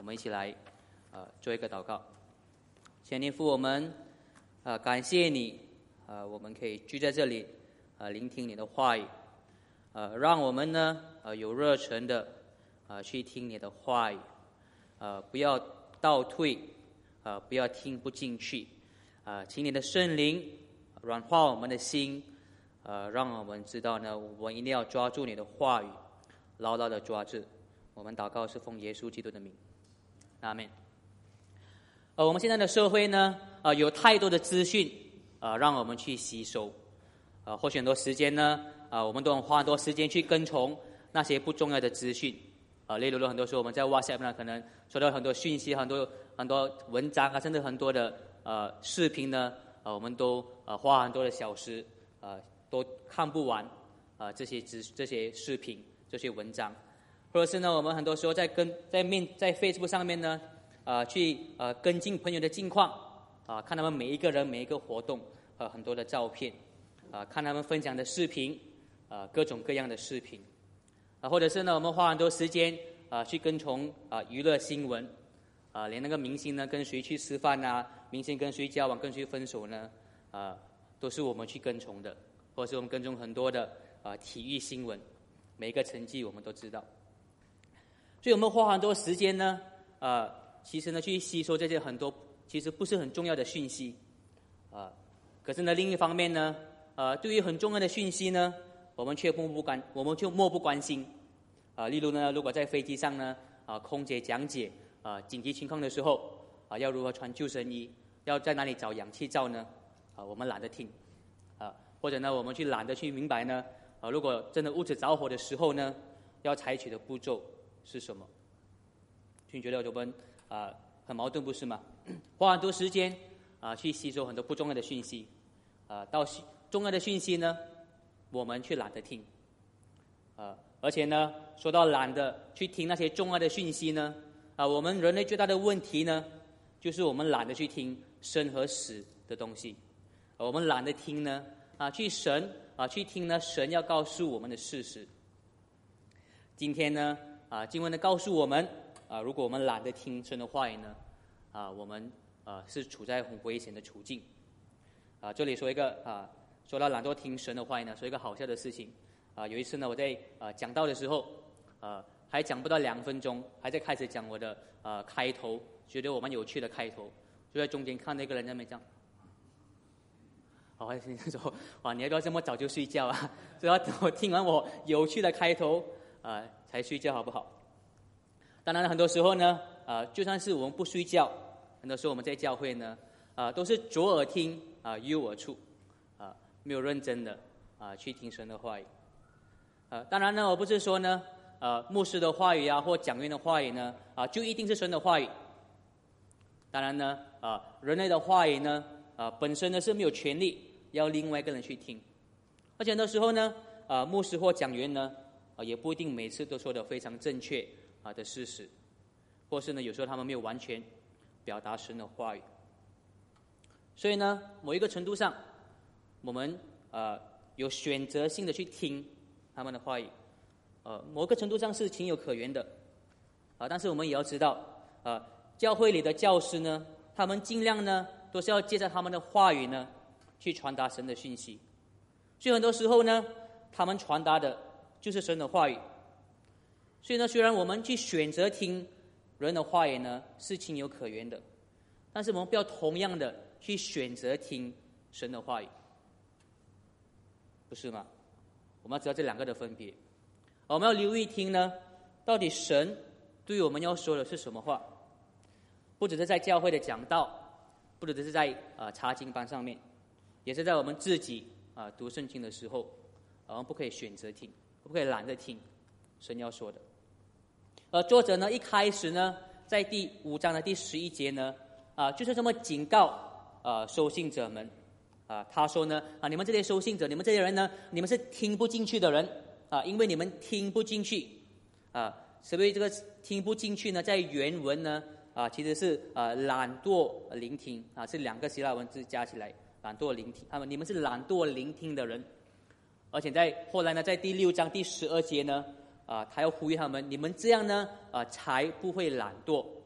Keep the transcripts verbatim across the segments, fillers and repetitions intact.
我们一起来呃做一个祷告。天父，我们呃感谢你，呃我们可以聚在这里，呃聆听你的话语，呃让我们呢呃有热忱的呃去听你的话语，呃不要倒退，呃不要听不进去，呃请你的圣灵软化我们的心，呃让我们知道呢，我们一定要抓住你的话语，牢牢的抓住。我们祷告是奉耶稣基督的名，阿们。呃，我们现在的社会呢，呃，有太多的资讯，呃，让我们去吸收，呃，或许很多时间呢，呃，我们都花很多时间去跟从那些不重要的资讯，呃，例如说很多时候我们在 WhatsApp 呢，可能收到很多讯息，很多很多文章啊，甚至很多的呃视频呢，呃，我们都呃花很多的小时，呃，都看不完，呃，这些资这些视频这些文章。或者是呢，我们很多时候在跟在面在 Facebook 上面呢，呃，去呃跟进朋友的近况，啊、呃，看他们每一个人每一个活动，呃，很多的照片，啊、呃，看他们分享的视频，呃，各种各样的视频，啊、呃，或者是呢，我们花很多时间啊、呃、去跟从啊、呃、娱乐新闻，啊、呃，连那个明星呢跟谁去吃饭啊，明星跟谁交往跟谁分手呢，啊、呃，都是我们去跟从的，或者是我们跟踪很多的啊、呃、体育新闻，每一个成绩我们都知道。所以我们花很多时间呢，呃，其实呢去吸收这些很多其实不是很重要的讯息，啊、呃，可是呢另一方面呢，呃，对于很重要的讯息呢，我们却漠不关，我们就漠不关心，啊、呃，例如呢，如果在飞机上呢，啊、呃，空姐讲解啊、呃、紧急情况的时候，啊、呃，要如何穿救生衣，要在哪里找氧气罩呢，啊、呃，我们懒得听，啊、呃，或者呢，我们去懒得去明白呢，啊、呃，如果真的屋子着火的时候呢，要采取的步骤是什么？你觉得我们啊、呃、很矛盾不是吗？花很多时间啊、呃、去吸收很多不重要的讯息，啊、呃、到重要的讯息呢，我们却懒得听，啊、呃、而且呢，说到懒得去听那些重要的讯息呢，啊、呃、我们人类最大的问题呢，就是我们懒得去听生和死的东西，呃、我们懒得听呢啊、呃、去神啊、呃、去听呢神要告诉我们的事实。今天呢。啊，经文呢告诉我们，啊，如果我们懒得听神的话语呢，啊，我们啊是处在很危险的处境。啊，这里说一个啊，说到懒惰听神的话语呢，说一个好笑的事情。啊，有一次呢，我在啊讲道的时候，啊，还讲不到两分钟，还在开始讲我的啊开头，觉得我蛮有趣的开头，就在中间看那个人在那边讲，我还心说，哇，你要不要这么早就睡觉啊？所以要等我听完我有趣的开头。啊、呃，才睡觉好不好？当然，很多时候呢，啊、呃，就算是我们不睡觉，很多时候我们在教会呢，啊、呃，都是左耳听啊、呃，右耳出，啊、呃，没有认真的啊、呃、去听神的话语。啊、呃，当然呢，我不是说呢，呃，牧师的话语啊，或讲员的话语呢，啊、呃，就一定是神的话语。当然呢，啊、呃，人类的话语呢，啊、呃，本身呢是没有权利要另外一个人去听，而且很多时候呢，啊、呃，牧师或讲员呢。啊，也不一定每次都说的非常正确啊的事实，或是呢，有时候他们没有完全表达神的话语。所以呢，某一个程度上，我们呃有选择性的去听他们的话语，呃，某个程度上是情有可原的，啊，但是我们也要知道，啊，教会里的教师呢，他们尽量呢都是要借着他们的话语呢去传达神的讯息，所以很多时候呢，他们传达的。就是神的话语，所以呢，虽然我们去选择听人的话语呢是情有可原的，但是我们不要同样的去选择听神的话语，不是吗？我们要知道这两个的分别，我们要留意听呢，到底神对我们要说的是什么话，不只是在教会的讲道，不只是在啊、呃、查经班上面，也是在我们自己啊、呃、读圣经的时候，我们不可以选择听。不可以懒得听神要说的。而作者呢，一开始呢，在第五章的第十一节呢，啊、呃，就是这么警告啊、呃、收信者们啊、呃，他说呢啊，你们这些收信者，你们这些人呢，你们是听不进去的人啊、呃，因为你们听不进去啊。所谓这个听不进去呢，在原文呢啊、呃，其实是啊、呃、懒惰聆听啊，是两个希腊文字加起来，懒惰聆听。他们你们是懒惰聆听的人。而且在后来呢，在第六章第十二节呢，啊、呃，他要呼吁他们，你们这样呢，啊、呃，才不会懒惰，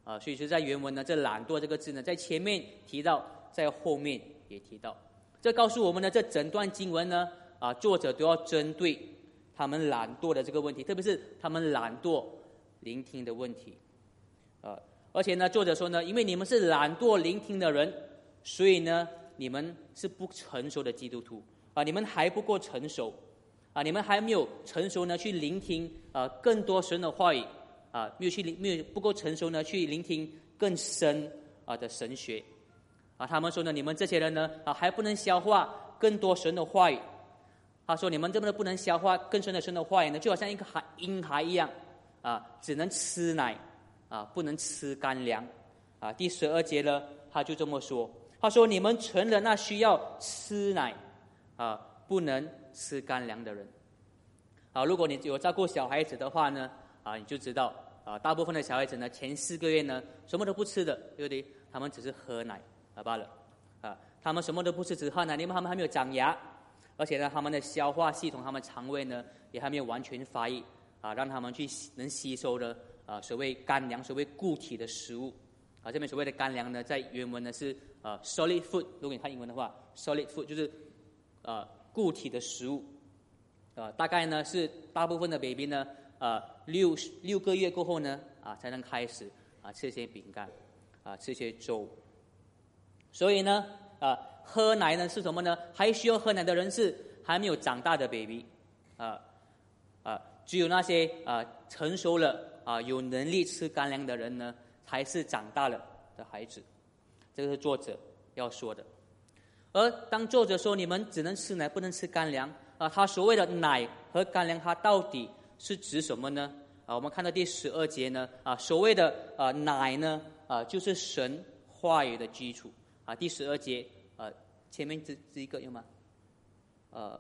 啊，所以是在原文呢，这懒惰这个字呢，在前面提到，在后面也提到。这告诉我们呢，这整段经文呢，啊，作者都要针对他们懒惰的这个问题，特别是他们懒惰聆听的问题。啊，而且呢，作者说呢，因为你们是懒惰聆听的人，所以呢，你们是不成熟的基督徒啊，你们还不够成熟啊，你们还没有成熟呢，去聆听啊更多神的话语。啊，没有去没有不够成熟呢，去聆听更深啊的神学，啊，他们说呢，你们这些人呢，啊，还不能消化更多神的话语。他说，你们这么的不能消化更深的神的话语呢，就好像一个孩婴孩一样，啊，只能吃奶，啊，不能吃干粮。啊，第十二节呢，他就这么说，他说，你们成了那需要吃奶，啊，不能吃干粮的人。啊，如果你有照顾小孩子的话呢，啊，你就知道。啊，大部分的小孩子呢，前四个月呢，什么都不吃的，对不对？他们只是喝奶啊罢了。啊，他们什么都不吃，只喝奶，因为他们还没有长牙，而且呢，他们的消化系统、他们肠胃呢，也还没有完全发育啊，让他们去能吸收的啊，所谓干粮、所谓固体的食物。啊，这边所谓的干粮呢，在原文呢是呃 solid food， 如果你看英文的话 ，solid food 就是呃固体的食物。呃，大概呢是大部分的 baby 呢。呃，六六个月过后呢，啊，才能开始啊吃一些饼干，啊，吃一些粥。所以呢，啊，喝奶呢是什么呢？还需要喝奶的人是还没有长大的 baby， 啊啊，只有那些啊成熟了啊有能力吃干粮的人呢，才是长大了的孩子。这个是作者要说的。而当作者说你们只能吃奶，不能吃干粮啊，他所谓的奶和干粮，他到底是指什么呢？啊，我们看到第十二节呢，啊，所谓的啊奶呢，啊就是神话语的基础啊。第十二节，呃，前面这这一个有吗？呃，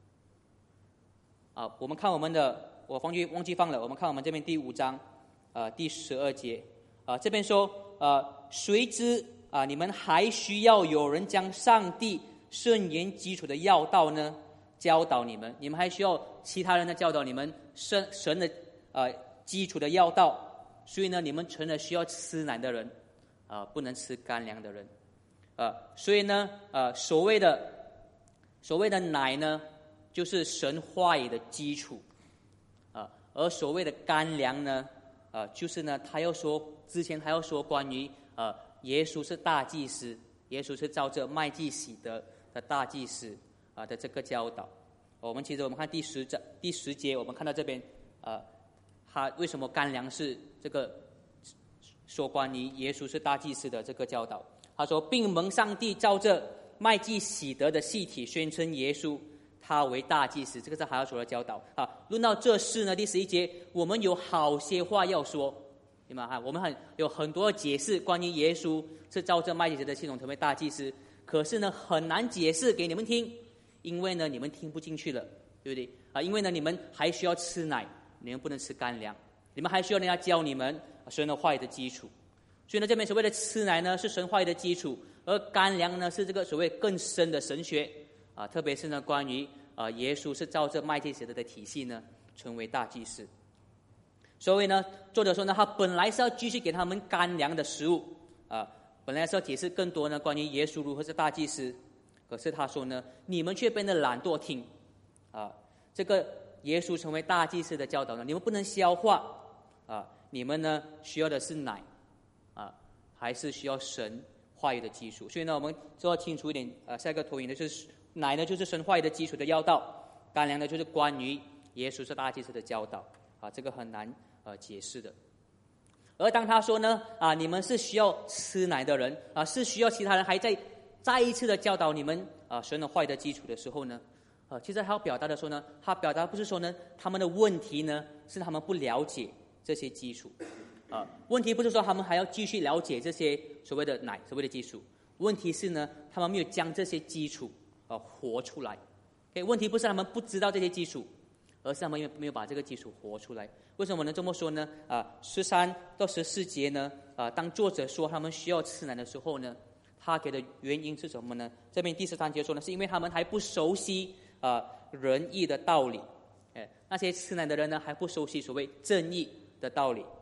啊，我们看我们的，我忘记忘记放了，我们看我们这边第五章，啊，第十二节，啊，这边说，啊，谁知啊，你们还需要有人将上帝圣言基础的要道呢？教导你们，你们还需要其他人的教导你们神神的呃基础的要道，所以呢，你们成了需要吃奶的人，啊、呃，不能吃干粮的人，啊、呃，所以呢，呃，所谓的所谓的奶呢，就是神话语的基础，啊、呃，而所谓的干粮呢，啊、呃，就是呢，他要说之前他要说关于呃，耶稣是大祭司，耶稣是照着麦基洗德的大祭司。啊的这个教导，我们其实我们看第十章第十节，我们看到这边，呃，他为什么干粮是这个说关于耶稣是大祭司的这个教导？他说，并蒙上帝照着麦基洗德的系体宣称耶稣他为大祭司，这个是还要说的教导啊。论到这事呢，第十一节，我们有好些话要说，对吗？哈，我们很有很多解释关于耶稣是照着麦基洗德的系统成为大祭司，可是呢，很难解释给你们听。因为呢，你们听不进去了，对不对啊？因为呢，你们还需要吃奶，你们不能吃干粮，你们还需要人家教你们神的话语的基础。所以呢，这边所谓的吃奶呢，是神话语的基础，而干粮呢，是这个所谓更深的神学啊，特别是呢，关于啊，耶稣是照着麦基洗德的体系呢，成为大祭司。所以呢，作者说呢，他本来是要继续给他们干粮的食物啊，本来是要解释更多呢，关于耶稣如何是大祭司。可是他说呢，你们却变得懒惰听，啊，这个耶稣成为大祭司的教导呢，你们不能消化，啊，你们呢需要的是奶，啊，还是需要神话语的基础。所以呢，我们就要清楚一点，呃，下一个投影的就是奶呢，就是神话语的基础的要道，干粮呢就是关于耶稣是大祭司的教导，啊，这个很难呃解释的。而当他说呢，啊，你们是需要吃奶的人，啊，是需要其他人还在。再一次的教导你们啊，神的话语的基础的时候呢，啊，其实他要表达的说呢，他表达不是说呢，他们的问题呢是他们不了解这些基础，啊，问题不是说他们还要继续了解这些所谓的奶，所谓的基础，问题是呢，他们没有将这些基础啊活出来。OK， 问题不是他们不知道这些基础，而是他们没有把这个基础活出来。为什么能这么说呢？啊，十三到十四节呢，啊，当作者说他们需要吃奶的时候呢，他给的原因是什么呢？这边第十三节说呢，是因为他们还不熟悉啊、呃、仁义的道理，哎，那些吃奶的人呢还不熟悉所谓正义的道理，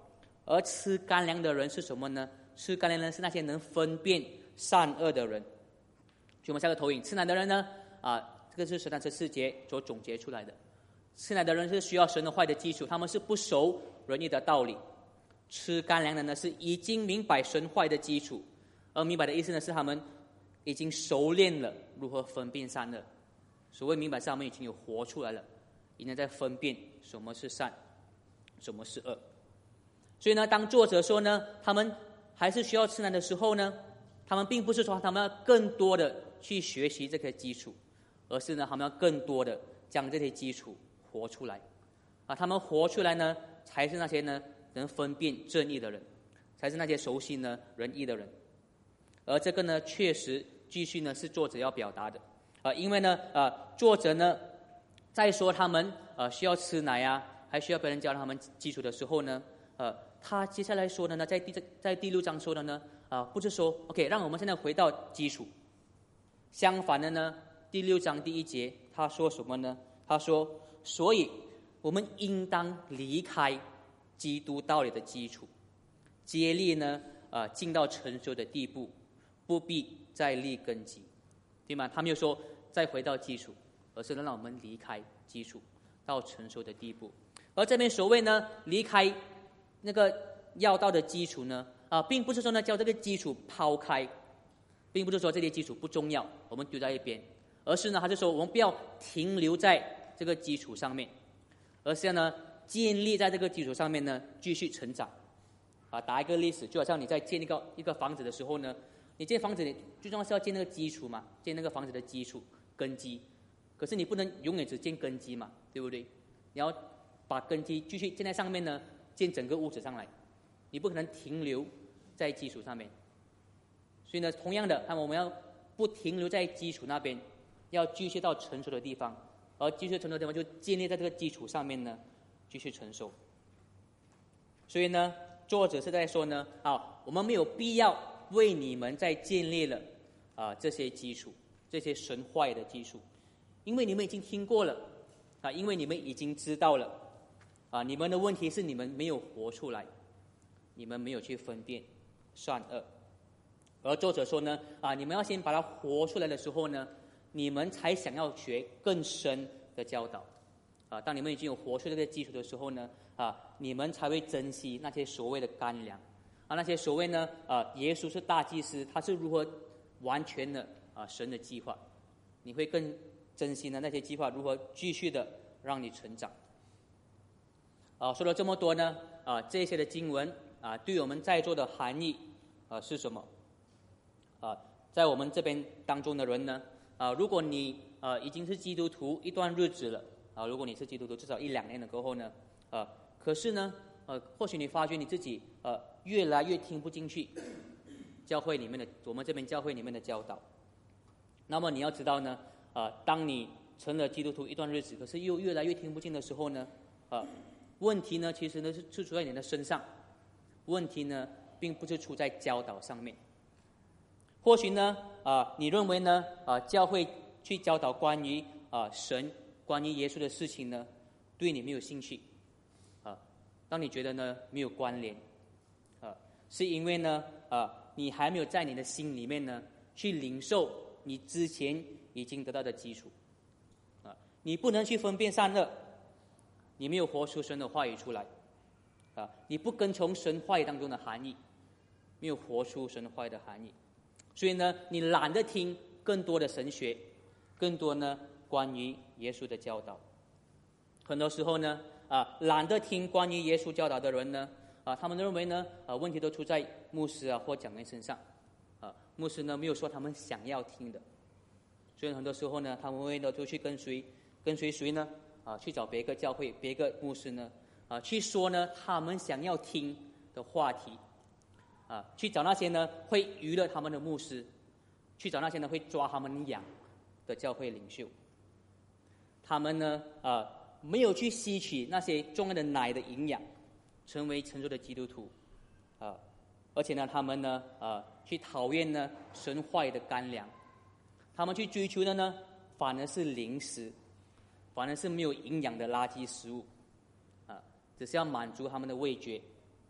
而吃干粮的人是什么呢？吃干粮的人是那些能分辨善恶的人。所以我们下个投影，吃奶的人呢，啊，这个是神在这四节所总结出来的。吃奶的人是需要神的话语的基础，他们是不熟仁义的道理。吃干粮的呢，是已经明白神话语的基础，而明白的意思呢，是他们已经熟练了如何分辨善恶。所谓明白是他们已经有活出来了，已经在分辨什么是善，什么是恶。所以呢，当作者说呢，他们还是需要吃奶的时候呢，他们并不是说他们要更多的去学习这个基础，而是呢，他们要更多的将这些基础活出来。啊，他们活出来呢，才是那些呢能分辨正义的人，才是那些熟悉呢仁义的人。而这个呢，确实继续呢是作者要表达的。啊，因为呢，呃，作者呢在说他们呃需要吃奶啊，还需要别人教他们基础的时候呢，呃，他接下来说的呢，在第在第六章说的呢，啊、呃，不是说 OK， 让我们现在回到基础。相反的呢，第六章第一节他说什么呢？他说，所以我们应当离开基督道理的基础，竭力呢，呃，进到成熟的地步，不必再立根基，对吗？他没有说再回到基础，而是让我们离开基础，到成熟的地步。而这边所谓呢，离开那个要道的基础呢，啊、呃，并不是说呢，将这个基础抛开，并不是说这些基础不重要，我们丢在一边，而是呢，还是说我们不要停留在这个基础上面，而是呢，建立在这个基础上面呢，继续成长。啊，打一个例子，就好像你在建一个一个房子的时候呢，你建房子，你最重要是要建那个基础嘛，建那个房子的基础根基。可是你不能永远只建根基嘛，对不对？你要把根基继续建在上面呢，建整个屋子上来，你不可能停留在基础上面。所以呢，同样的，那么我们要不停留在基础那边，要继续到成熟的地方，而继续成熟的地方就建立在这个基础上面呢，继续成熟。所以呢，作者是在说呢，啊，我们没有必要为你们再建立了啊这些基础，这些神话的基础，因为你们已经听过了啊，因为你们已经知道了啊，你们的问题是你们没有活出来，你们没有去分辨善恶。而作者说呢，啊，你们要先把它活出来的时候呢，你们才想要学更深的教导啊。当你们已经有活出这个基础的时候呢，啊，你们才会珍惜那些所谓的干粮啊，那些所谓呢，啊，耶稣是大祭司，他是如何完全的啊神的计划，你会更珍惜呢那些计划如何继续的让你成长。啊，说了这么多呢，啊，这些的经文啊，对我们在座的含义啊是什么？啊，在我们这边当中的人呢，啊，如果你呃已经是基督徒一段日子了，啊，如果你是基督徒至少一两年了过后呢，呃，可是呢，呃，或许你发觉你自己呃越来越听不进去教会里面的我们这边教会里面的教导。那么你要知道呢，呃，当你成了基督徒一段日子，可是又越来越听不进的时候呢，呃，问题呢其实呢是是出在你的身上，问题呢并不是出在教导上面。或许呢，啊、呃，你认为呢，啊、呃，教会去教导关于啊、呃、神、关于耶稣的事情呢，对你没有兴趣，啊、呃，当你觉得呢没有关联，啊、呃，是因为呢，啊、呃，你还没有在你的心里面呢去领受你之前已经得到的基础，啊、呃，你不能去分辨善恶，你没有活出神的话语出来，啊、呃，你不跟从神话语当中的含义，没有活出神话语的含义。所以呢，你懒得听更多的神学，更多呢关于耶稣的教导。很多时候呢，啊，懒得听关于耶稣教导的人呢，啊，他们认为呢，啊，问题都出在牧师啊或讲员身上，啊，牧师呢没有说他们想要听的，所以很多时候呢，他们会呢就去跟随跟随谁呢？啊，去找别个教会、别个牧师呢，啊，去说呢他们想要听的话题。啊，去找那些呢会娱乐他们的牧师，去找那些呢会抓他们痒的教会领袖。他们呢，呃，没有去吸取那些重要的奶的营养，成为成熟的基督徒，啊、呃，而且呢，他们呢，呃，去讨厌呢神话语的干粮，他们去追求的呢，反而是零食，反而是没有营养的垃圾食物，啊、呃，只是要满足他们的味觉。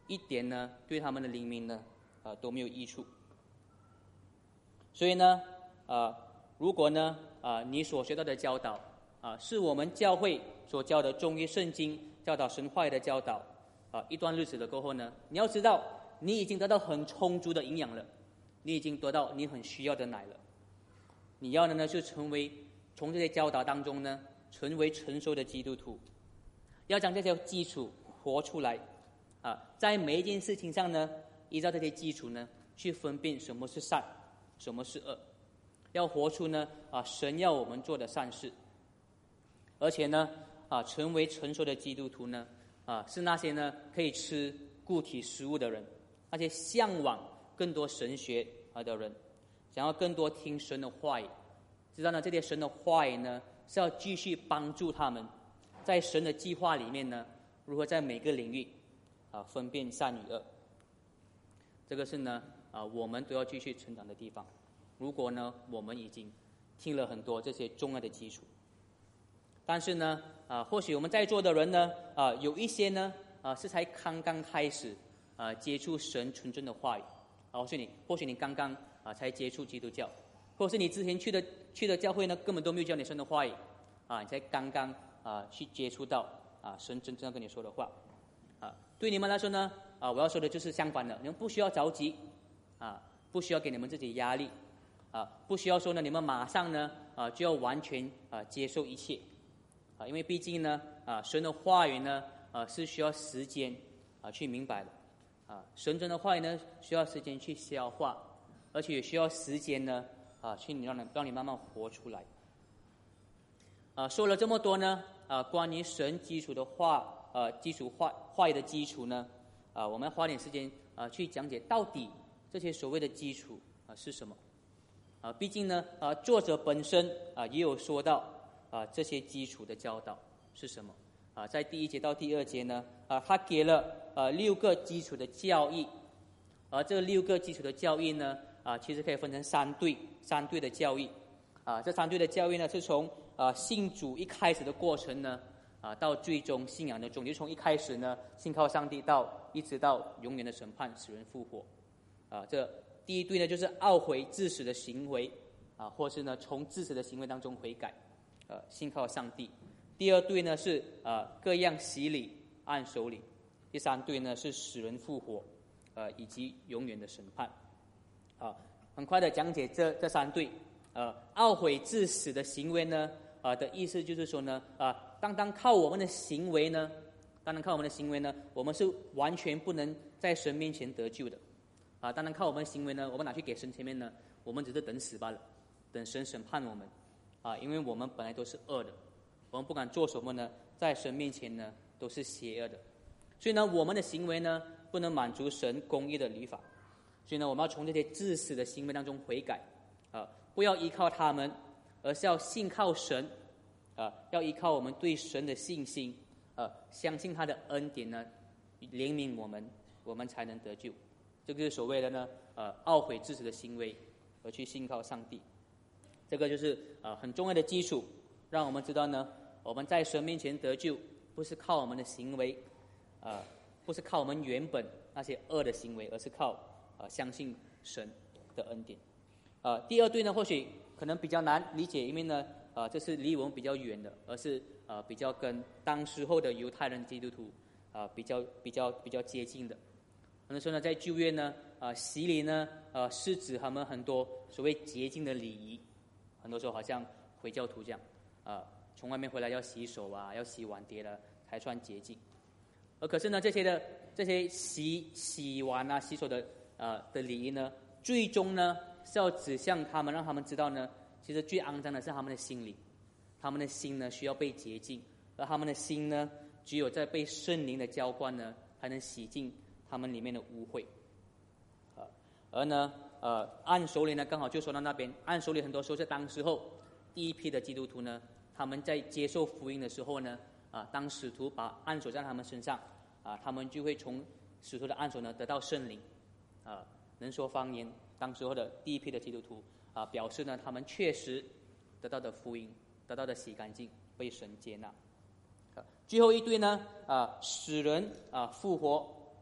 一点呢对他们的灵命呢，呃都没有益处。所以呢，呃，如果呢，呃，你所学到的教导，啊、呃，是我们教会所教的忠于圣经、教导神话语的教导，啊、呃，一段日子了过后呢，你要知道，你已经得到很充足的营养了，你已经得到你很需要的奶了。你要的呢，是成为从这些教导当中呢，成为成熟的基督徒，要将这些基础活出来，啊、呃，在每一件事情上呢，依照这些基础呢，去分辨什么是善，什么是恶，要活出呢啊神要我们做的善事，而且呢啊成为成熟的基督徒呢啊是那些呢可以吃固体食物的人，那些向往更多神学啊的人，想要更多听神的话语，知道呢这些神的话语呢是要继续帮助他们在神的计划里面呢如何在每个领域啊分辨善与恶。这个是呢啊，我们都要继续成长的地方。如果呢，我们已经听了很多这些重要的基础，但是呢，啊，或许我们在座的人呢，啊，有一些呢，啊，是才刚刚开始啊接触神纯正的话语，啊，或许你，或许你刚刚啊才接触基督教，或是你之前去的去的教会呢，根本都没有教你神的话语，啊，你才刚刚啊去接触到啊神真正要跟你说的话，啊，对你们来说呢，啊，我要说的就是相反的，你们不需要着急。啊，不需要给你们自己压力，啊，不需要说呢，你们马上呢，啊，就要完全啊接受一切，啊，因为毕竟呢，啊，神的话语呢，啊，是需要时间啊去明白的，啊，神真的话语呢，需要时间去消化，而且也需要时间呢，啊，去让你让你慢慢活出来。啊，说了这么多呢，啊，关于神基础的话，呃，基础话话语的基础呢，啊，我们花点时间啊去讲解到底。这些所谓的基础啊是什么？啊，毕竟呢啊，作者本身啊也有说到啊这些基础的教导是什么啊？在第一节到第二节呢啊，他给了啊六个基础的教义，而这六个基础的教义呢啊，其实可以分成三对三对的教义啊。这三对的教义呢，是从啊信主一开始的过程呢啊，到最终信仰的终结，从一开始呢信靠上帝到一直到永远的审判，使人复活。啊，这第一对呢，就是懊悔致死的行为，啊，或是呢从致死的行为当中悔改，呃，信靠上帝。第二对呢是呃各样洗礼按手礼。第三对呢是使人复活，呃，以及永远的审判。啊，很快的讲解这这三对。呃，懊悔致死的行为呢，啊、呃、的意思就是说呢，啊、呃，单单靠我们的行为呢，单单靠我们的行为呢，我们是完全不能在神面前得救的。啊，当然靠我们的行为呢，我们拿去给神前面呢，我们只是等死罢了，等神审判我们，啊，因为我们本来都是恶的，我们不管做什么呢，在神面前呢都是邪恶的，所以呢，我们的行为呢不能满足神公义的律法，所以呢，我们要从这些自私的行为当中悔改，啊，不要依靠他们，而是要信靠神，啊，要依靠我们对神的信心，啊，相信他的恩典呢，怜悯我们，我们才能得救。这个是所谓的呢，呃，懊悔致死的行为，而去信靠上帝。这个就是呃很重要的基础，让我们知道呢，我们在神面前得救，不是靠我们的行为，呃，不是靠我们原本那些恶的行为，而是靠呃相信神的恩典。呃，第二对呢，或许可能比较难理解，因为呢，呃，这是离我们比较远的，而是呃比较跟当时候的犹太人基督徒啊、呃、比较比较比较接近的。很多时候呢，在旧约呢，啊、呃，洗礼呢，呃，是指他们很多所谓洁净的礼仪。很多时候好像回教徒这样，啊、呃，从外面回来要洗手啊，要洗碗碟了才算洁净。而可是呢，这些的这些洗洗碗啊、洗手的呃的礼仪呢，最终呢是要指向他们，让他们知道呢，其实最肮脏的是他们的心灵，他们的心呢需要被洁净，而他们的心呢，只有在被圣灵的浇灌呢，才能洗净他们里面的污秽，呃，而呢，呃，按手礼呢，刚好就说到那边，按手礼很多时候是当时候第一批的基督徒呢，他们在接受福音的时候呢，啊、呃，当使徒把按手在他们身上，啊、呃，他们就会从使徒的按手呢得到圣灵，啊、呃，能说方言。当时候的第一批的基督徒啊、呃，表示呢，他们确实得到的福音，得到的洗干净，被神接纳。最后一对呢，啊、呃，使人啊、呃、复活。啊、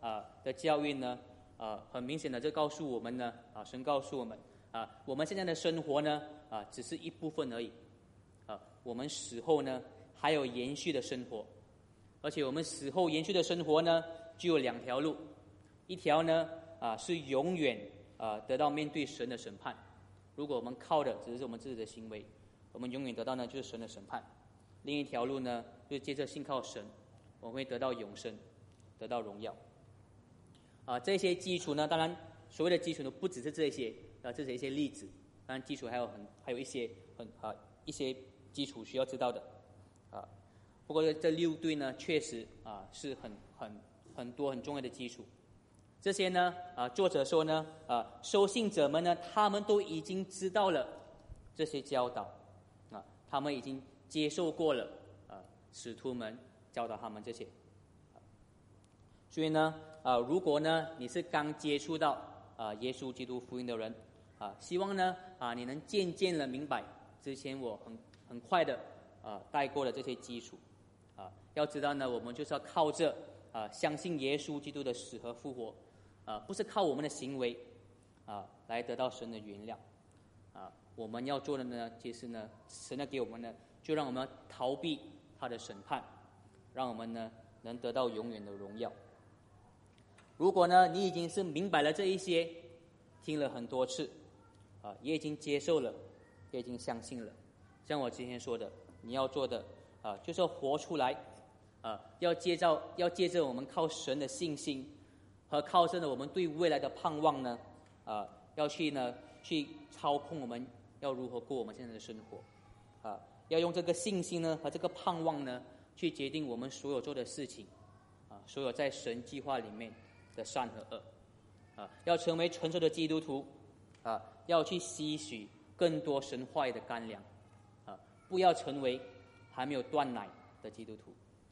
啊的教育呢，啊很明显的就告诉我们呢，啊神告诉我们啊，我们现在的生活呢，啊只是一部分而已，啊我们死后呢还有延续的生活，而且我们死后延续的生活呢，就有两条路，一条呢啊是永远啊得到面对神的审判，如果我们靠的只是我们自己的行为，我们永远得到呢就是神的审判。另一条路呢，就是接着信靠神，我们会得到永生，得到荣耀。啊，这些基础呢，当然所谓的基础呢，不只是这些，啊，这是一些例子。当然，基础还有很还有一些很啊一些基础需要知道的，啊，不过这六对呢，确实啊是很很很多很重要的基础。这些呢，啊，作者说呢，啊，收信者们呢，他们都已经知道了这些教导，啊，他们已经接受过了，啊，使徒们教导他们这些。所以呢，啊，如果呢你是刚接触到啊耶稣基督福音的人，啊，希望呢啊你能渐渐的明白之前我很很快的啊带过的这些基础，啊，要知道呢，我们就是要靠着啊相信耶稣基督的死和复活，啊，不是靠我们的行为啊来得到神的原谅，啊，我们要做的呢，其实呢，神呢给我们呢，就让我们逃避他的审判，让我们呢能得到永远的荣耀。如果呢，你已经是明白了这一些，听了很多次，啊，也已经接受了，也已经相信了，像我之前说的，你要做的啊，就是要活出来，啊，要借着要借着我们靠神的信心和靠着呢我们对未来的盼望呢，啊，要去呢去操控我们要如何过我们现在的生活，啊，要用这个信心呢和这个盼望呢去决定我们所有做的事情，啊，所有在神计划里面的善和恶，啊，要成为成熟的基督徒，啊，要去吸取更多神话语的干粮，啊，不要成为还没有断奶的基督徒。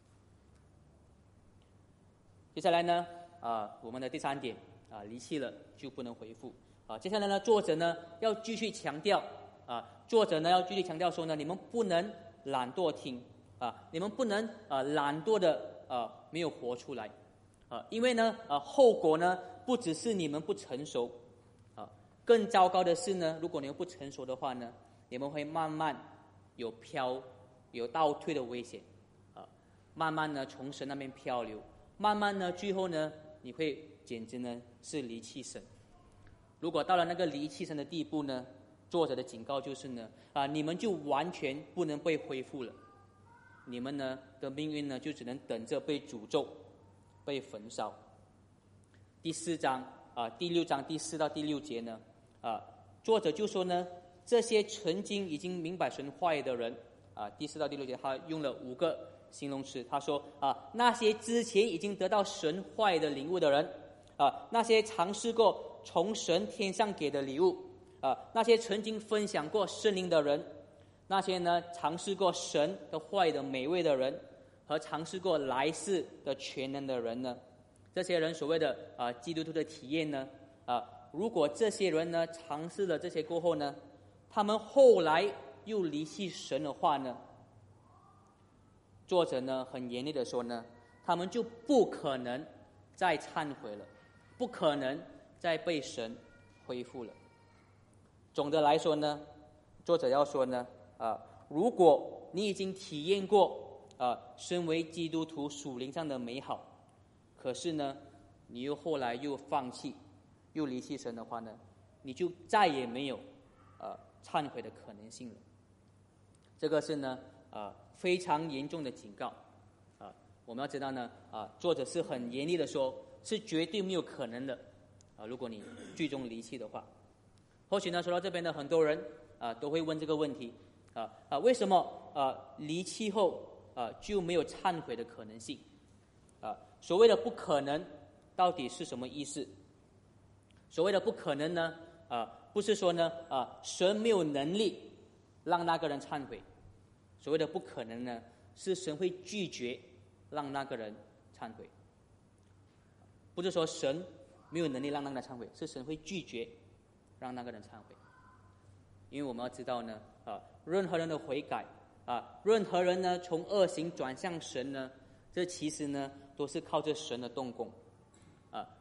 接下来呢，啊，我们的第三点，啊，离弃了就不能回复，啊，接下来呢，作者呢要继续强调，啊，作者呢要继续强调说呢，你们不能懒惰听，啊，你们不能啊懒惰的啊没有活出来。啊，因为呢，啊，后果呢，不只是你们不成熟，啊，更糟糕的是呢，如果你们不成熟的话呢，你们会慢慢有飘、有倒退的危险，啊，慢慢呢从神那边漂流，慢慢呢，最后呢，你会简直呢是离弃神。如果到了那个离弃神的地步呢，作者的警告就是呢，啊，你们就完全不能被恢复了，你们呢的命运呢，就只能等着被诅咒。被焚烧。第四章啊，第六章第四到第六节呢，啊，作者就说呢，这些曾经已经明白神话语的人，啊，第四到第六节他用了五个形容词，他说啊，那些之前已经得到神话语的领悟的人，啊，那些尝试过从神天上给的礼物，啊，那些曾经分享过圣灵的人，那些呢尝试过神的话语的美味的人。和尝试过来世的全能的人呢，这些人所谓的啊、呃、基督徒的体验呢，啊、呃，如果这些人呢尝试了这些过后呢，他们后来又离弃神的话呢，作者呢很严厉的说呢，他们就不可能再忏悔了，不可能再被神恢复了。总的来说呢，作者要说呢，啊、呃，如果你已经体验过。啊，身为基督徒属灵上的美好，可是呢，你又后来又放弃，又离弃神的话呢，你就再也没有呃忏悔的可能性了。这个是呢呃非常严重的警告啊、呃！我们要知道呢啊、呃，作者是很严厉的说，是绝对没有可能的啊、呃！如果你最终离弃的话，或许呢说到这边的很多人啊、呃、都会问这个问题啊啊、呃，为什么啊、呃、离弃后？啊、呃，就没有忏悔的可能性，啊、呃，所谓的不可能，到底是什么意思？所谓的不可能呢，啊、呃，不是说呢，啊、呃，神没有能力让那个人忏悔，所谓的不可能呢，是神会拒绝让那个人忏悔，不是说神没有能力让那个人忏悔，是神会拒绝让那个人忏悔，因为我们要知道呢，啊、呃，任何人的悔改。啊，任何人呢从恶行转向神呢，这其实呢都是靠着神的动工，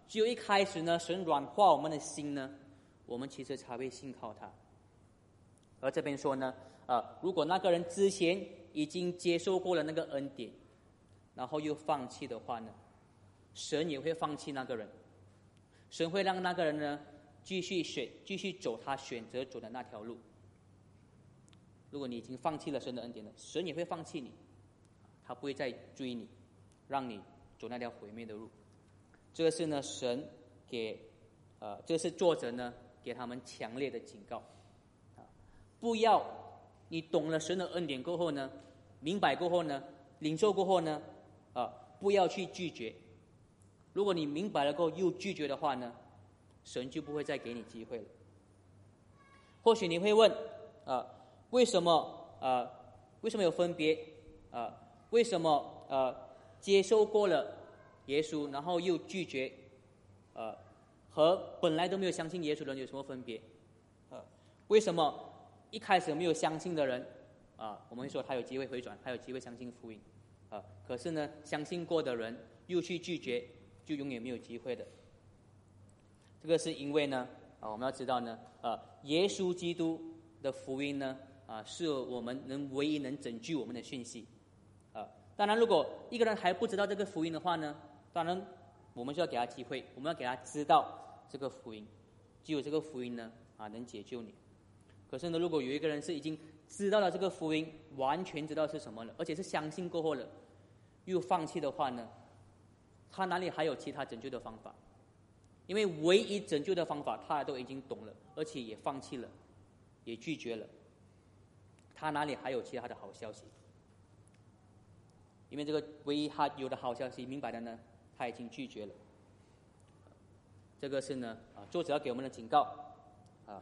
只有一开始呢，神软化我们的心呢，我们其实才会信靠他。而这边说呢，呃，如果那个人之前已经接受过了那个恩典，然后又放弃的话呢，神也会放弃那个人，神会让那个人呢继续选，继续走他选择走的那条路。如果你已经放弃了神的恩典了，神也会放弃你，他不会再追你，让你走那条毁灭的路。这个是呢，神给呃，这个是作者呢给他们强烈的警告啊，不要你懂了神的恩典过后呢，明白过后呢，领受过后呢，啊，不要去拒绝。如果你明白了过后又拒绝的话呢，神就不会再给你机会了。或许你会问，啊，为什么啊？为什么有分别？啊，为什么呃接受过了耶稣，然后又拒绝，呃，和本来都没有相信耶稣的人有什么分别？呃，为什么一开始没有相信的人，啊、呃，我们会说他有机会回转，他有机会相信福音，啊、呃，可是呢，相信过的人又去拒绝，就永远没有机会的。这个是因为呢，啊、呃，我们要知道呢，呃，耶稣基督的福音呢，啊、呃，是我们能唯一能拯救我们的讯息。当然，如果一个人还不知道这个福音的话呢，当然我们就要给他机会，我们要给他知道这个福音，只有这个福音呢啊能解救你。可是呢，如果有一个人是已经知道了这个福音，完全知道是什么了，而且是相信过后了，又放弃的话呢，他哪里还有其他拯救的方法？因为唯一拯救的方法他都已经懂了，而且也放弃了，也拒绝了，他哪里还有其他的好消息？因为这个唯一他有的好消息，明白的呢，他已经拒绝了。这个是呢，啊，作者要给我们的警告，啊，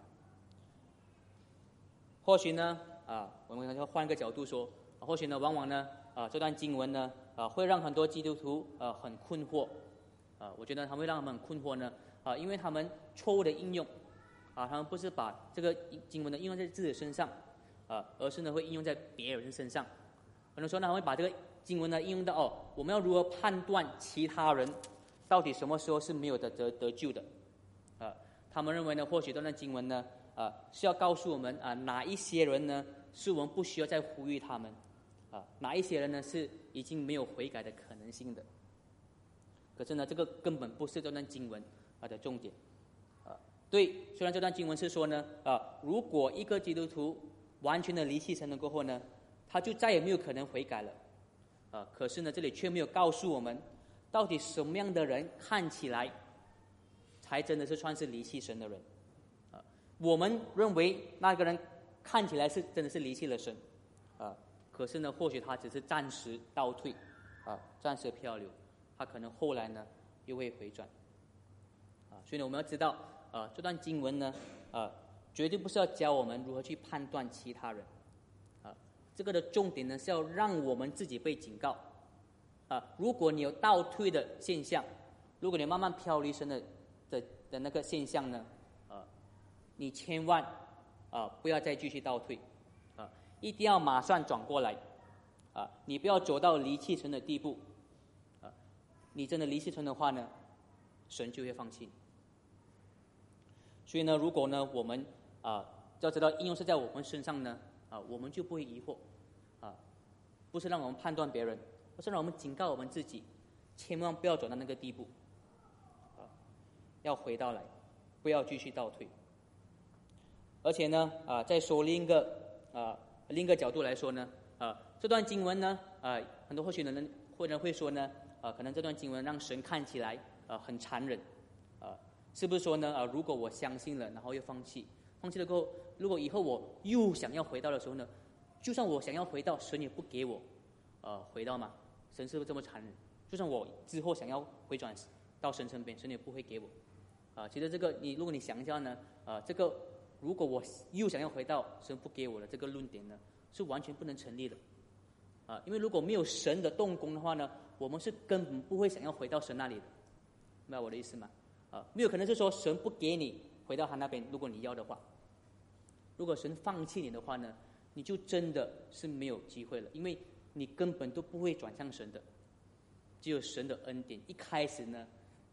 或许呢，啊，我们要换一个角度说，啊、或许呢，往往呢，啊，这段经文呢，啊，会让很多基督徒啊很困惑，啊，我觉得他会让他们很困惑呢，啊，因为他们错误的应用，啊，他们不是把这个经文呢应用在自己身上，啊，而是呢会应用在别人身上。可能说呢，他会把这个经文呢应用到哦，我们要如何判断其他人到底什么时候是没有得得得救的？啊，他们认为呢，或许这段经文呢，啊是要告诉我们啊，哪一些人呢是我们不需要再呼吁他们，啊，哪一些人呢是已经没有悔改的可能性的。可是呢，这个根本不是这段经文啊的重点。啊，对，虽然这段经文是说呢，啊，如果一个基督徒完全的离弃神了过后呢，他就再也没有可能悔改了。啊，可是呢，这里却没有告诉我们，到底什么样的人看起来才真的是算是离弃神的人？啊，我们认为那个人看起来是真的是离弃了神，啊，可是呢，或许他只是暂时倒退，啊，暂时漂流，他可能后来呢又会回转。啊，所以呢，我们要知道，啊，这段经文呢，啊，绝对不是要教我们如何去判断其他人。这个的重点呢是要让我们自己被警告，啊，如果你有倒退的现象，如果你慢慢飘离神的的的那个现象呢，啊，你千万啊不要再继续倒退，啊，一定要马上转过来，啊，你不要走到离弃神的地步，啊，你真的离弃神的话呢，神就会放弃你。所以呢，如果呢我们啊要知道应用是在我们身上呢。啊，我们就不会疑惑，啊，不是让我们判断别人，而是让我们警告我们自己，千万不要走到那个地步，啊，要回到来，不要继续倒退。而且呢，啊，再说另一个啊另一个角度来说呢，啊，这段经文呢，啊，很多或许人或者会说呢，啊，可能这段经文让神看起来啊很残忍，啊，是不是说呢，啊，如果我相信了，然后又放弃？放弃了过后，如果以后我又想要回到的时候呢，就算我想要回到，神也不给我，呃，回到嘛？神是不是这么残忍？就算我之后想要回转到神身边，神也不会给我。啊、呃，其实这个你如果你想一下呢，啊、呃，这个如果我又想要回到神不给我的这个论点呢，是完全不能成立的。啊、呃，因为如果没有神的动工的话呢，我们是根本不会想要回到神那里的，明白我的意思吗？啊、呃，没有可能是说神不给你回到他那边，如果你要的话。如果神放弃你的话呢，你就真的是没有机会了，因为你根本都不会转向神的，只有神的恩典一开始呢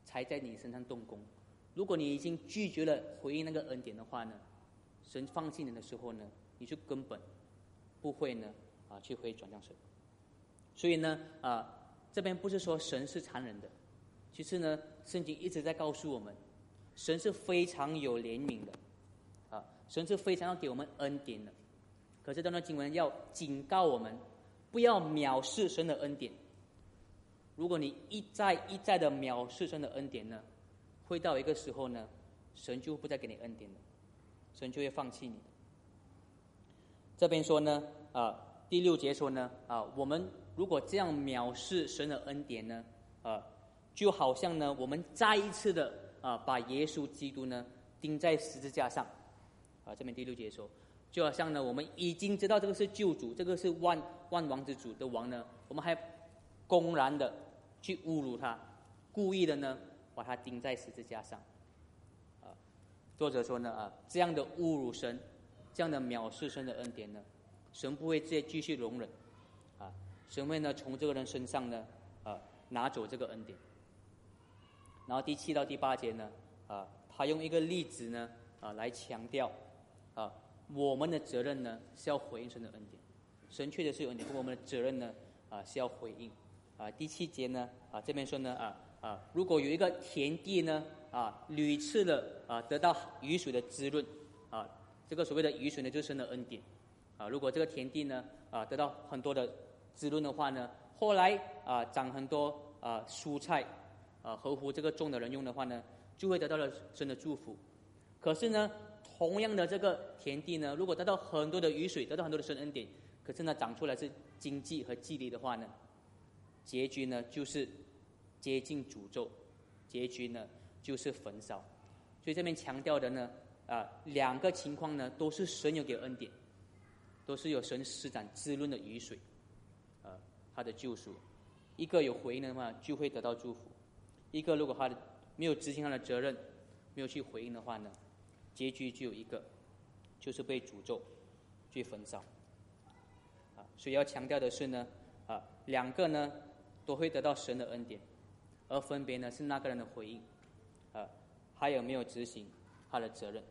才在你身上动工。如果你已经拒绝了回应那个恩典的话呢，神放弃你的时候呢，你就根本不会呢啊去回转向神。所以呢啊这边不是说神是残忍的，其实呢圣经一直在告诉我们，神是非常有怜悯的啊，神是非常要给我们恩典的。可是这段经文要警告我们，不要藐视神的恩典。如果你一再一再的藐视神的恩典呢，会到一个时候呢，神就不再给你恩典了，神就会放弃你。这边说呢，啊，第六节说呢，啊，我们如果这样藐视神的恩典呢，啊，就好像呢，我们再一次的啊，把耶稣基督呢钉在十字架上，啊，这边第六节说，就好像呢，我们已经知道这个是救主，这个是万万王之主的王呢，我们还公然的去侮辱他，故意的呢把他钉在十字架上。啊，作者说呢，啊，这样的侮辱神，这样的藐视神的恩典呢，神不会再继续容忍，啊，神会呢从这个人身上呢，啊，拿走这个恩典。然后第七到第八节呢，啊，他用一个例子呢，啊，来强调，啊，我们的责任呢是要回应神的恩典，神确实是有恩典，不过我们的责任呢，啊，是要回应。啊，第七节呢，啊，这边说呢，啊啊，如果有一个田地呢，啊，屡次的啊得到雨水的滋润，啊，这个所谓的雨水呢，就是神的恩典。啊，如果这个田地呢，啊，得到很多的滋润的话呢，后来啊长很多啊蔬菜，啊合乎这个种的人用的话呢，就会得到了神的祝福。可是呢，同样的这个田地呢，如果得到很多的雨水，得到很多的神恩典，可是呢长出来是荆棘和蒺藜的话呢，结局呢就是接近诅咒，结局呢就是焚烧。所以这边强调的呢，啊，两个情况呢都是神有给恩典，都是有神施展滋润的雨水，呃，他的救赎。一个有回应的话，就会得到祝福；一个如果他的没有执行他的责任，没有去回应的话呢，结局就有一个，就是被诅咒，去焚烧。啊，所以要强调的是呢，啊，两个呢都会得到神的恩典，而分别呢是那个人的回应，啊，还有没有执行他的责任。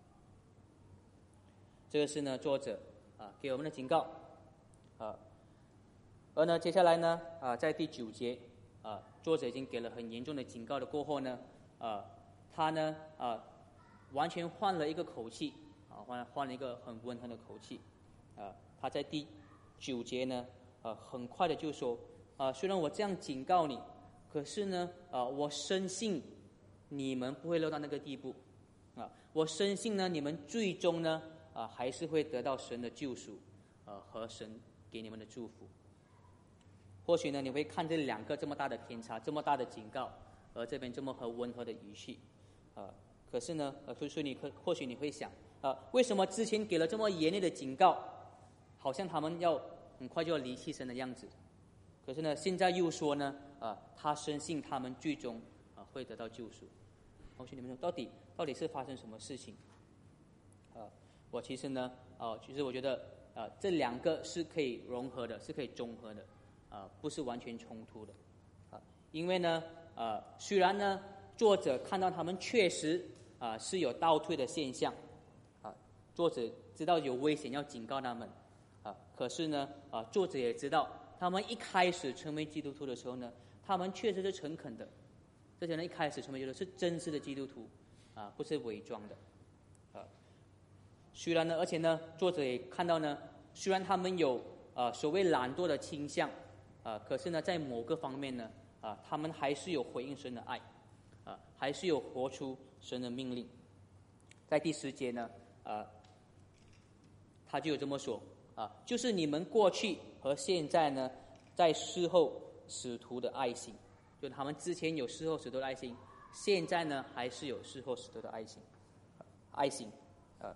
这个是呢作者啊给我们的警告，啊，而呢接下来呢啊在第九节啊作者已经给了很严重的警告的过后呢，啊他呢啊完全换了一个口气，啊换换了一个很温和的口气，啊他在第九节呢啊很快的就说，啊虽然我这样警告你，可是呢啊我深信你们不会落到那个地步，啊我深信呢你们最终呢啊还是会得到神的救赎，呃和神给你们的祝福。或许呢你会看这两个这么大的偏差，这么大的警告，而这边这么很温和的语气，啊可是呢呃所以你可或许你会想，啊为什么之前给了这么严厉的警告，好像他们要很快就要离弃神的样子，可是呢现在又说呢啊他深信他们最终啊会得到救赎。或许你们说到底到底是发生什么事情？啊我其实呢啊其实我觉得啊这两个是可以融合的，是可以中和的，啊不是完全冲突的，啊因为呢啊虽然呢作者看到他们确实啊是有倒退的现象，啊作者知道有危险要警告他们，啊可是呢啊作者也知道他们一开始成为基督徒的时候呢，他们确实是诚恳的，这些人一开始成为基督徒是真实的基督徒，啊不是伪装的，啊虽然呢而且呢作者也看到呢，虽然他们有啊所谓懒惰的倾向，啊可是呢在某个方面呢啊他们还是有回应神的爱，啊还是有活出神的命令。在第十节呢啊他就有这么说，啊就是你们过去和现在呢在事后使徒的爱心，就他们之前有事后使徒的爱心，现在呢还是有事后使徒的爱心，爱心啊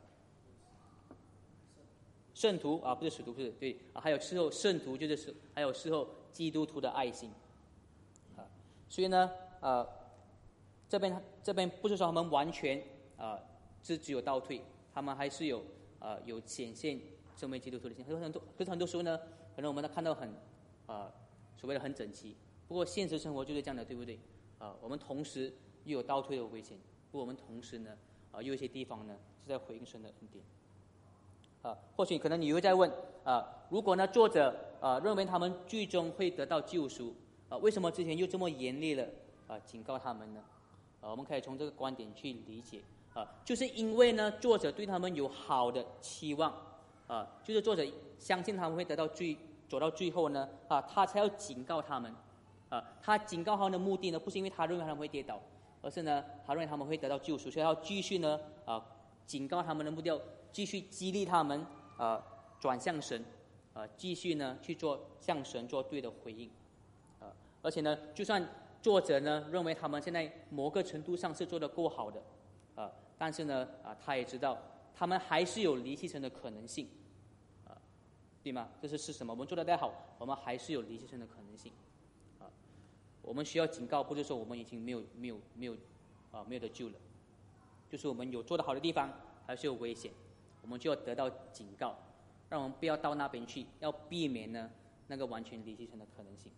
圣徒啊不是使徒，不是对啊，还有事后圣徒，就是还有事后基督徒的爱心，啊，所以呢，呃，这边这边不是说他们完全啊是只有倒退，他们还是有啊有显现成为基督徒的心，很多可是很多时候呢，可能我们看到很啊所谓的很整齐，不过现实生活就是这样的，对不对？ 啊，我们同时又有倒退的危险，不，我们同时呢，啊，又有一些地方呢是在回应神的恩典。啊，或许可能你会在问，啊，如果呢作者啊认为他们最终会得到救赎，啊，为什么之前又这么严厉了啊警告他们呢？啊，我们可以从这个观点去理解，啊，就是因为呢作者对他们有好的期望，啊，就是作者相信他们会得到最走到最后呢，啊，他才要警告他们，啊，他警告他们的目的呢，不是因为他认为他们会跌倒，而是呢他认为他们会得到救赎，所以他要继续呢，啊，警告他们的目的要继续激励他们，呃，转向神，呃，继续呢去做向神做对的回应，呃，而且呢，就算作者呢认为他们现在某个程度上是做得够好的，呃，但是呢，啊、呃，他也知道他们还是有离弃神的可能性，啊、呃，对吗？这是是什么？我们做得再好，我们还是有离弃神的可能性，啊、呃，我们需要警告，不是说我们已经没有没有没有啊、呃、没有得救了，就是我们有做得好的地方，还是有危险。我们就要得到警告，让我们不要到那边去，要避免呢那个完全离弃神的可能性。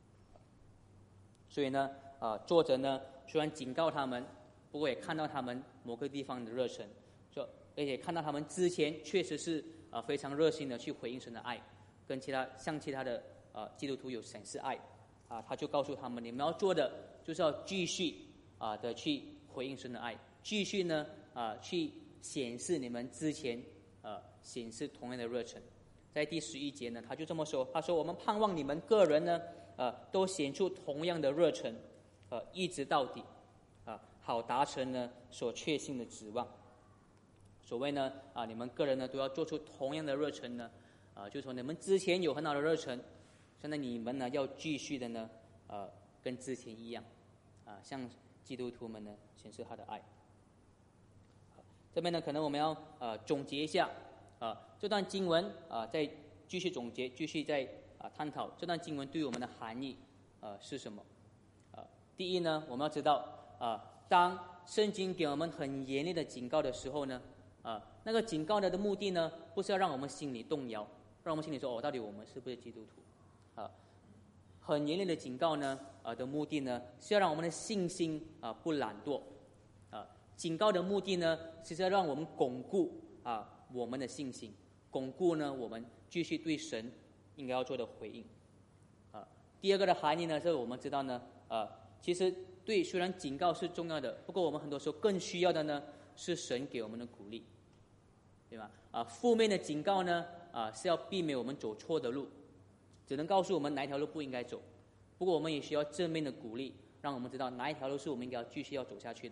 所以呢，啊、呃，作者呢虽然警告他们，不过也看到他们某个地方的热忱，就而且看到他们之前确实是啊、呃、非常热心的去回应神的爱，跟其他像其他的呃基督徒有显示爱啊、呃，他就告诉他们，你们要做的就是要继续啊、呃、的去回应神的爱，继续呢啊、呃、去显示你们之前呃显示同样的热忱。在第十一节呢，他就这么说，他说我们盼望你们个人呢呃都显出同样的热忱，呃一直到底啊、呃，好达成呢所确信的指望。所谓呢啊、呃、你们个人呢都要做出同样的热忱呢啊、呃、就是说你们之前有很好的热忱，现在你们呢要继续的呢呃跟之前一样啊、呃、向基督徒们呢显示他的爱。这边呢，可能我们要呃总结一下啊、呃、这段经文啊、呃，再继续总结，继续再啊、呃、探讨这段经文对我们的含义呃是什么？啊、呃，第一呢，我们要知道啊、呃，当圣经给我们很严厉的警告的时候呢，啊、呃，那个警告的的目的呢，不是要让我们心里动摇，让我们心里说哦，到底我们是不是基督徒？啊、呃，很严厉的警告呢，啊、呃、的目的呢，是要让我们的信心啊、呃、不懒惰。警告的目的呢，是要让我们巩固啊我们的信心，巩固呢我们继续对神应该要做的回应。啊，第二个的含义呢，是我们知道呢，啊，其实对虽然警告是重要的，不过我们很多时候更需要的呢是神给我们的鼓励，对吧？啊，负面的警告呢，啊是要避免我们走错的路，只能告诉我们哪一条路不应该走。不过我们也需要正面的鼓励，让我们知道哪一条路是我们应该要继续要走下去的。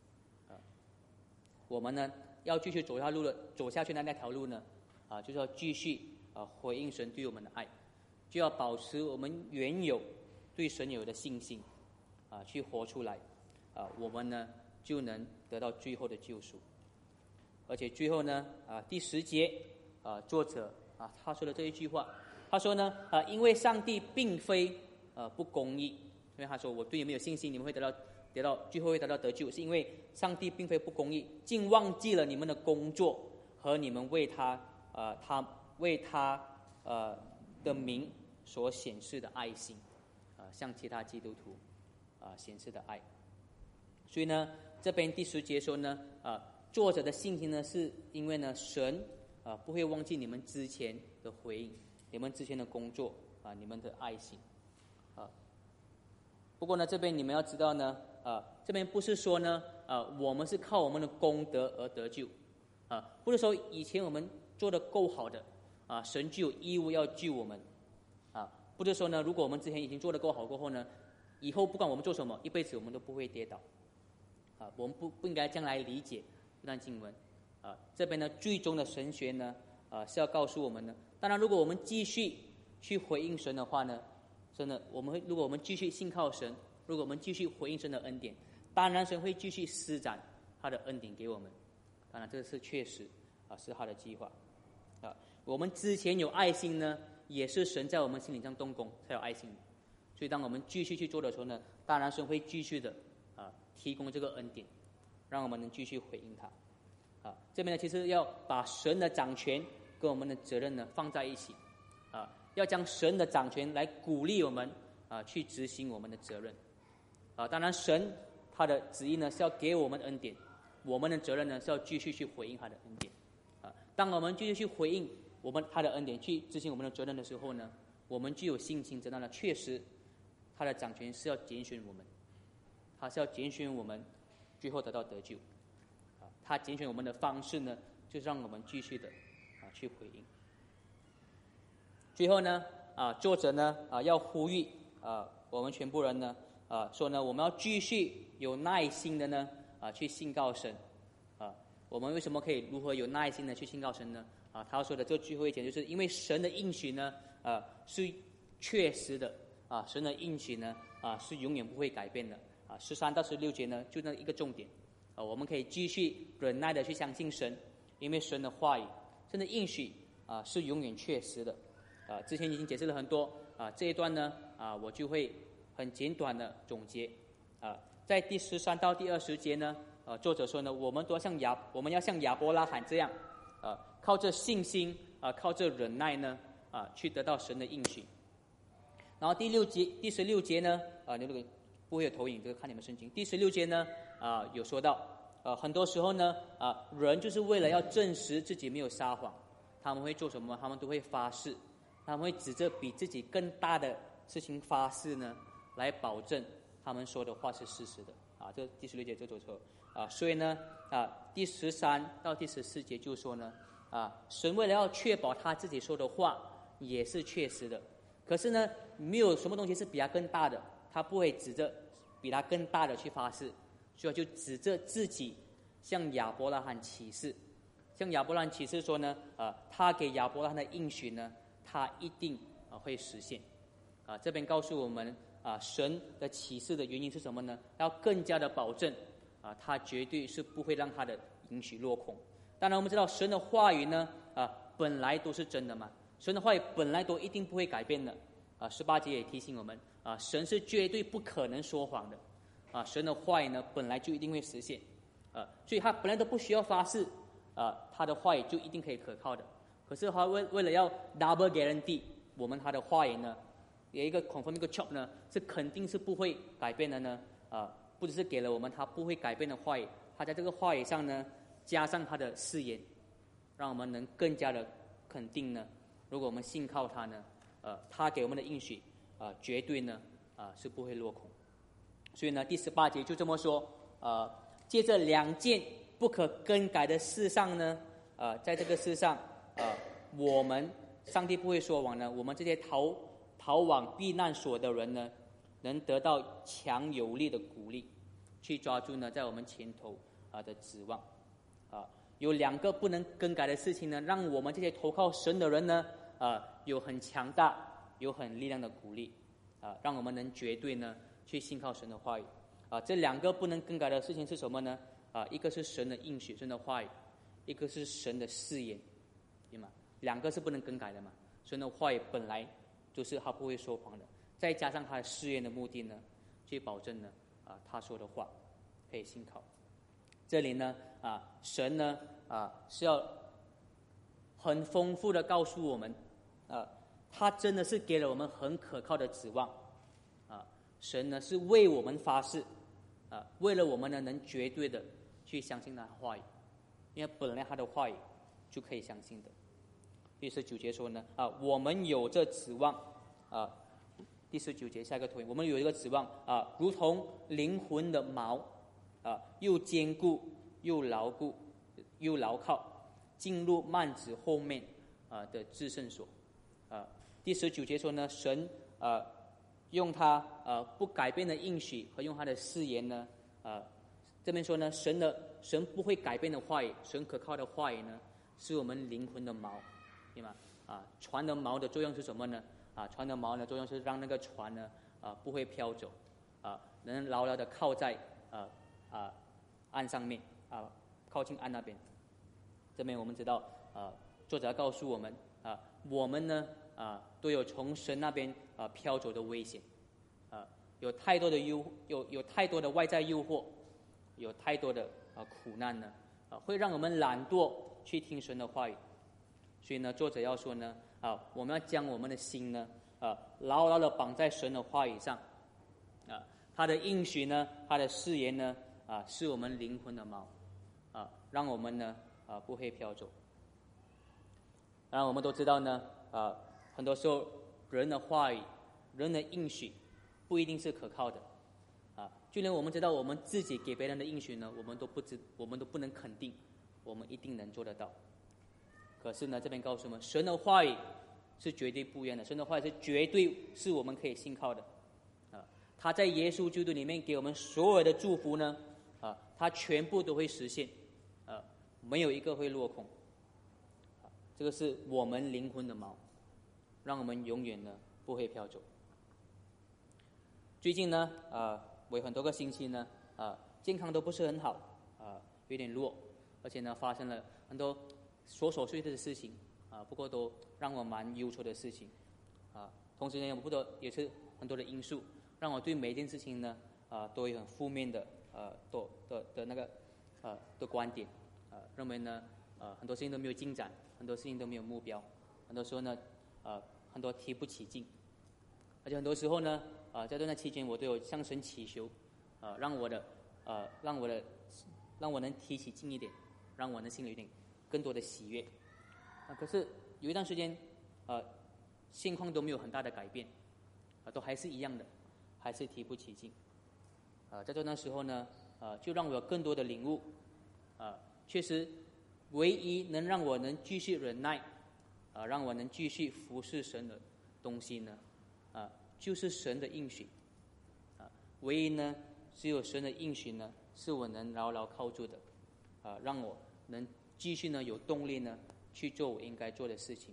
我们呢要继续走下路的走下去的那条路呢，啊，就是要继续啊回应神对我们的爱，就要保持我们原有对神有的信心，啊，去活出来，啊，我们呢就能得到最后的救赎。而且最后呢，啊，第十节啊，作者啊他说的这一句话，他说呢，啊，因为上帝并非呃不公义，因为他说我对你们有信心，你们会得到。得到最后会得到得救，是因为上帝并非不公义，竟忘记了你们的工作和你们为他呃他为他呃的名所显示的爱心，啊、呃，向其他基督徒啊、呃、显示的爱。所以呢，这边第十节说呢，啊、呃，作者的信心呢，是因为呢，神啊、呃、不会忘记你们之前的回应，你们之前的工作啊、呃，你们的爱心，啊、呃。不过呢，这边你们要知道呢。啊、呃，这边不是说呢，啊、呃，我们是靠我们的功德而得救，啊、呃，不是说以前我们做得够好的，啊、呃，神就有义务要救我们，啊、呃，不是说呢，如果我们之前已经做得够好过后呢，以后不管我们做什么，一辈子我们都不会跌倒，啊、呃，我们不不应该这样来理解这段经文，啊、呃，这边呢，最终的神学呢，啊、呃，是要告诉我们呢，当然，如果我们继续去回应神的话呢，真的，我们会，如果我们继续信靠神。如果我们继续回应神的恩典，当然神会继续施展他的恩典给我们。当然，这是确实啊，是他的计划啊。我们之前有爱心呢，也是神在我们心里上动工才有爱心。所以，当我们继续去做的时候呢，当然神会继续的啊提供这个恩典，让我们能继续回应他。啊，这边呢，其实要把神的掌权跟我们的责任呢放在一起啊，要将神的掌权来鼓励我们啊去执行我们的责任。 啊，当然神他的旨意呢是要给我们恩典，我们的责任呢是要继续去回应他的恩典。啊，当我们继续去回应我们他的恩典，去执行我们的责任的时候呢，我们具有信心知道呢，确实他的掌权是要拣选我们，他是要拣选我们最后得到得救。啊，他拣选我们的方式呢，就是让我们继续的啊去回应。最后呢，啊，作者呢啊要呼吁啊我们全部人呢啊说呢，我们要继续有耐心的呢啊去信告神。啊，我们为什么可以如何有耐心的去信告神呢？啊，他说的这最后一点，就是因为神的应许呢，啊是确实的，啊，神的应许呢，啊是永远不会改变的。啊，十三到十六节呢，就那一个重点。啊，我们可以继续忍耐的去相信神，因为神的话语、神的应许啊是永远确实的。啊，之前已经解释了很多，啊，这一段呢，啊，我就会很简短的总结。啊，在第十三到第二十节呢，呃，作者说呢，我们都要像亚，我们要像亚伯拉罕这样，呃，靠着信心，啊、呃，靠着忍耐呢，啊、呃，去得到神的应许。然后第六节、第十六节呢，啊、呃，你那个不会有投影，这个看你们圣经。第十六节呢，啊、呃，有说到，呃，很多时候呢，啊、呃，人就是为了要证实自己没有撒谎，他们会做什么？他们都会发誓。他们会指着比自己更大的事情发誓呢，来保证他们说的话是事实的。啊，这第十六节这走错啊，所以呢，啊，第十三到第十四节就说呢，啊，神为了要确保他自己说的话也是确实的，可是呢，没有什么东西是比他更大的，他不会指着比他更大的去发誓，所以就指着自己向亚伯拉罕起誓，向亚伯拉罕起誓说呢，啊，他给亚伯拉罕的应许呢，他一定啊会实现。啊，这边告诉我们啊，神的启示的原因是什么呢？要更加的保证啊，他绝对是不会让他的应许落空。当然，我们知道神的话语呢，啊，本来都是真的嘛，神的话语本来都一定不会改变的。啊，十八节也提醒我们啊，神是绝对不可能说谎的。啊，神的话语呢，本来就一定会实现。啊，所以他本来都不需要发誓，啊，他的话语就一定可以可靠的。可是他为为了要 double guarantee 我们他的话语呢，有一个 confirm 一个 chop 呢，是肯定是不会改变的呢。啊，不只是给了我们他不会改变的话语，他在这个话语上呢，加上他的誓言，让我们能更加的肯定呢。如果我们信靠他呢，呃，他给我们的应许啊、呃，绝对呢啊、呃、是不会落空。所以呢，第十八节就这么说，呃，借着两件不可更改的事上呢，呃，在这个世上，呃，我们上帝不会说谎呢，我们这些逃逃往避难所的人呢，能得到强有力的鼓励，去抓住呢在我们前头啊、呃、的指望。啊、呃，有两个不能更改的事情呢，让我们这些投靠神的人呢，啊、呃，有很强大、有很力量的鼓励，啊、呃，让我们能绝对呢去信靠神的话语。啊、呃，这两个不能更改的事情是什么呢？啊、呃，一个是神的应许、神的话语，一个是神的誓言，对吗？两个是不能更改的嘛。神的话语本来就是他不会说谎的，再加上他的誓言的目的呢，去保证呢，啊、呃，他说的话可以信靠。这里呢，啊，神呢，啊，是要很丰富的告诉我们，啊，他真的是给了我们很可靠的指望，啊，神呢是为我们发誓，啊，为了我们呢能绝对的去相信他的话语，因为本来他的话语就可以相信的。第十九节说呢，啊，我们有这指望，啊，第十九节下一个投影，我们有一个指望，啊，如同灵魂的锚。啊，又坚固又牢固又牢靠，进入幔子后面啊的至圣所。啊，第十九节说呢，神啊用他呃不改变的应许和用他的誓言呢，啊这边说呢，神的神不会改变的话语，神可靠的话语呢，是我们灵魂的锚，对吗？啊，船的锚的作用是什么呢？啊，船的锚的作用是让那个船呢啊不会飘走，啊能牢牢的靠在啊。啊，岸上面啊，靠近岸那边。这边我们知道，啊，作者告诉我们啊，我们呢啊都有从神那边啊飘走的危险，啊，有太多的诱，有有太多的外在诱惑，有太多的啊苦难呢，啊会让我们懒惰去听神的话语。所以呢，作者要说呢，啊，我们要将我们的心呢，啊牢牢的绑在神的话语上，啊。 他的应许呢，他的誓言呢，啊，是我们灵魂的锚，啊，让我们呢，啊，不会飘走。当然，我们都知道呢，啊，很多时候人的话语、人的应许，不一定是可靠的，啊，就连我们知道我们自己给别人的应许呢，我们都不知，我们都不能肯定，我们一定能做得到。可是呢，这边告诉我们，神的话语是绝对不一样的，神的话语是绝对是我们可以信靠的。他在耶稣基督里面给我们所有的祝福呢，啊，他全部都会实现，啊，没有一个会落空。啊，这个是我们灵魂的锚，让我们永远呢不会飘走。最近呢，啊，我有很多个星期呢，啊，健康都不是很好，啊，有点弱，而且呢发生了很多琐琐碎碎的事情，啊，不过都让我蛮忧愁的事情，啊，同时呢，我不得也是很多的因素。让我对每一件事情呢，啊、呃，都有很负面的，呃，的的的那个，呃，的观点，呃，认为呢，呃，很多事情都没有进展，很多事情都没有目标，很多时候呢，呃，很多提不起劲，而且很多时候呢，啊、呃，在这段期间，我都有向神祈求，呃，让我的，呃，让我的，让我能提起劲一点，让我的心里有点更多的喜悦，啊、呃，可是有一段时间，呃，现况都没有很大的改变，啊、呃，都还是一样的。还是提不起劲，啊、呃，在这段时候呢，呃，就让我有更多的领悟，啊、呃，确实，唯一能让我能继续忍耐，啊、呃，让我能继续服侍神的东西呢，啊、呃，就是神的应许，啊、呃，唯一呢，只有神的应许呢，是我能牢牢靠住的，啊、呃，让我能继续呢有动力呢去做我应该做的事情。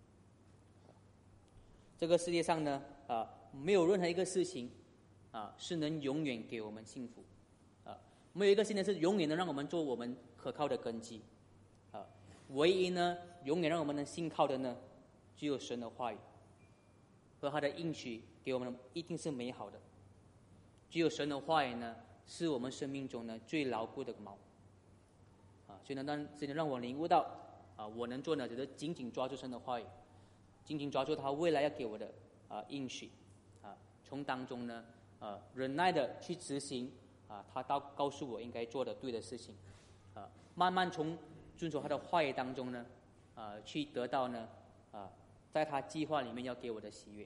这个世界上呢，啊、呃，没有任何一个事情。啊，是能永远给我们幸福，啊，没有一个事情是永远能让我们做我们可靠的根基，啊，唯一呢，永远让我们能信靠的呢，只有神的话语和他的应许给我们的一定是美好的，只有神的话语呢，是我们生命中呢最牢固的锚，啊，所以呢，让只能让我领悟到，啊，我能做呢，只是紧紧抓住神的话语，紧紧抓住他未来要给我的啊应许，啊，从当中呢。呃，忍耐的去执行啊，他到告诉我应该做的对的事情，啊，慢慢从遵守他的话语当中呢，啊，去得到呢，啊，在他计划里面要给我的喜悦。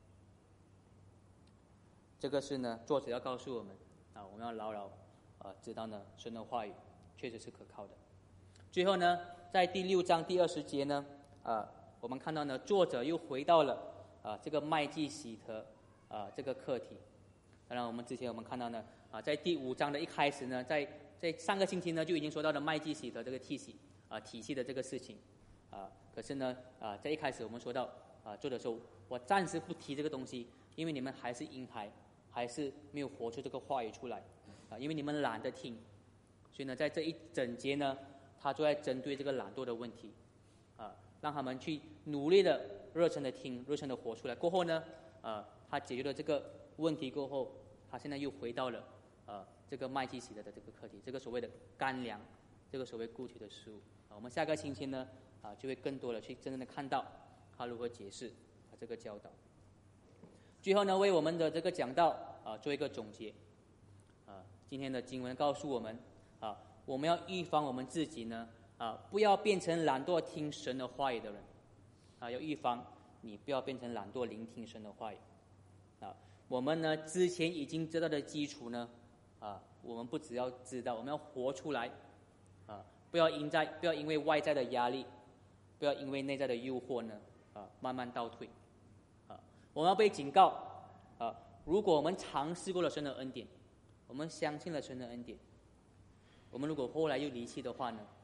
这个是呢，作者要告诉我们啊，我们要牢牢啊知道呢，神的话语确实是可靠的。最后呢，在第六章第二十节呢，啊，我们看到呢，作者又回到了啊这个麦基洗德啊这个课题。当然，我们之前我们看到呢，啊，在第五章的一开始呢，在在上个星期呢就已经说到了麦基洗德这个体系啊体系的这个事情，啊，可是呢，啊，在一开始我们说到啊，作者说我暂时不提这个东西，因为你们还是婴孩，还是没有活出这个话语出来，啊，因为你们懒得听，所以呢，在这一整节呢，他就在针对这个懒惰的问题，啊，让他们去努力的、热忱的听、热忱的活出来。过后呢，啊，他解决了这个问题过后。他现在又回到了，呃，这个麦基洗德的这个课题，这个所谓的干粮，这个所谓固体的食物。啊，我们下个星期呢，啊，就会更多的去真正的看到他如何解释啊这个教导。最后呢，为我们的这个讲道啊做一个总结。啊，今天的经文告诉我们，啊，我们要预防我们自己呢，啊，不要变成懒惰听神的话语的人，啊，要预防你不要变成懒惰聆听神的话语。啊，我们呢之前已经知道的基础呢，啊，我们不只要知道，我们要活出来，啊，不要因在不要因为外在的压力，不要因为内在的诱惑呢，啊，慢慢倒退，啊，我们要被警告，啊，如果我们尝试过了神的恩典，我们相信了神的恩典，我们如果后来又离弃的话呢，